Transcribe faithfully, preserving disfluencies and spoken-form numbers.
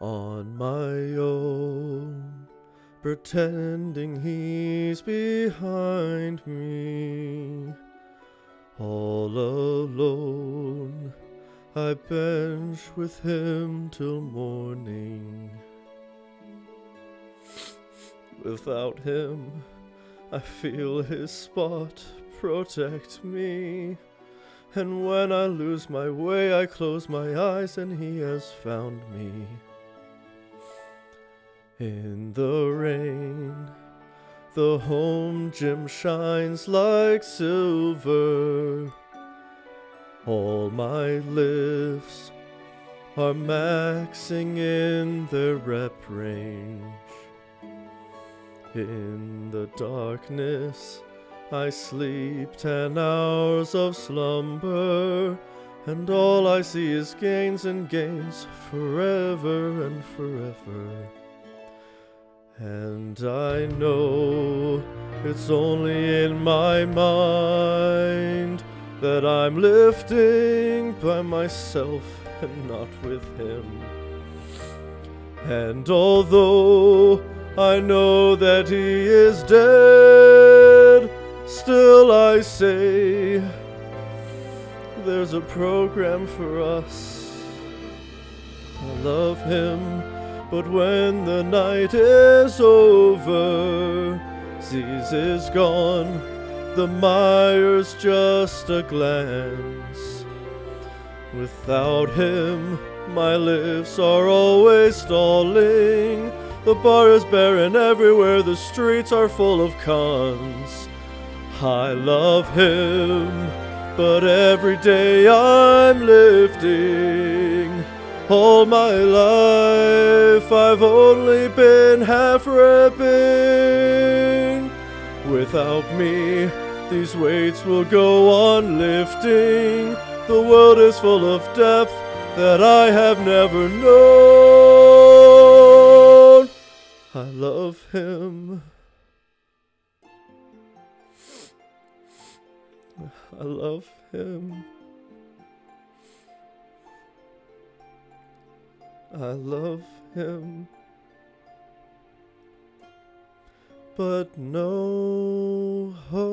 on my own, pretending he's behind me. All alone, I bench with him till morning. Without him, I feel his spot protect me. And when I lose my way, I close my eyes and he has found me. In the rain, the home gym shines like silver. All my lifts are maxing in their rep range. In the darkness, I sleep ten hours of slumber, and all I see is gains and gains forever and forever. And I know it's only in my mind that I'm lifting by myself and not with him. And although I know that he is dead, still I say there's a program for us. I love him, but when the night is over, Z's is gone, the mire's just a glance. Without him, my lifts are always stalling. The bar is barren everywhere, the streets are full of cons. I love him, but every day I'm lifting. All my life I've only been half repping. Without me, these weights will go on lifting. The world is full of depth that I have never known. I love him. I love him. I love him. But no hope.